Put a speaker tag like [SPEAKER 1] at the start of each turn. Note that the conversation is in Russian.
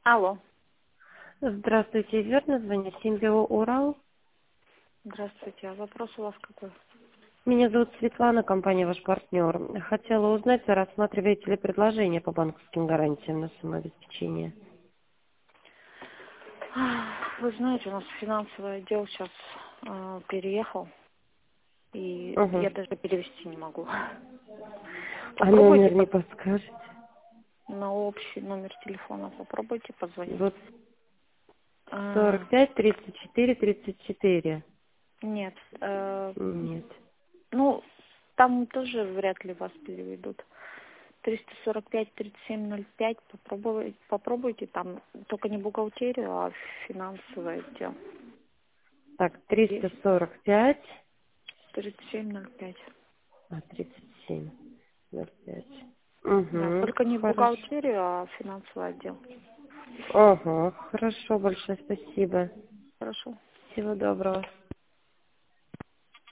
[SPEAKER 1] Алло.
[SPEAKER 2] Здравствуйте, верно звоню? Симбио Урал.
[SPEAKER 1] Здравствуйте. А вопрос у вас какой?
[SPEAKER 2] Меня зовут Светлана, компания ваш партнер. Хотела узнать, рассматриваете ли предложение по банковским гарантиям на самообеспечение?
[SPEAKER 1] Вы знаете, у нас финансовый отдел сейчас переехал, и
[SPEAKER 2] Угу.
[SPEAKER 1] я даже перевести не могу.
[SPEAKER 2] А
[SPEAKER 1] Попробуйте
[SPEAKER 2] номер не
[SPEAKER 1] позвонить
[SPEAKER 2] подскажете?
[SPEAKER 1] на общий номер телефона. Попробуйте позвонить.
[SPEAKER 2] Вот
[SPEAKER 1] А,
[SPEAKER 2] 45 34 34.
[SPEAKER 1] нет.
[SPEAKER 2] Нет.
[SPEAKER 1] Ну, там тоже вряд ли вас переведут. 345-3705. Попробуйте там. Только не бухгалтерию, а финансовый отдел.
[SPEAKER 2] Так,
[SPEAKER 1] 10
[SPEAKER 2] 345,
[SPEAKER 1] 3705.
[SPEAKER 2] 37, 05.
[SPEAKER 1] Да,
[SPEAKER 2] Угу,
[SPEAKER 1] только не
[SPEAKER 2] хорошо.
[SPEAKER 1] бухгалтерию, а финансовый отдел.
[SPEAKER 2] Ага, хорошо, большое спасибо.
[SPEAKER 1] Хорошо.
[SPEAKER 2] Всего доброго.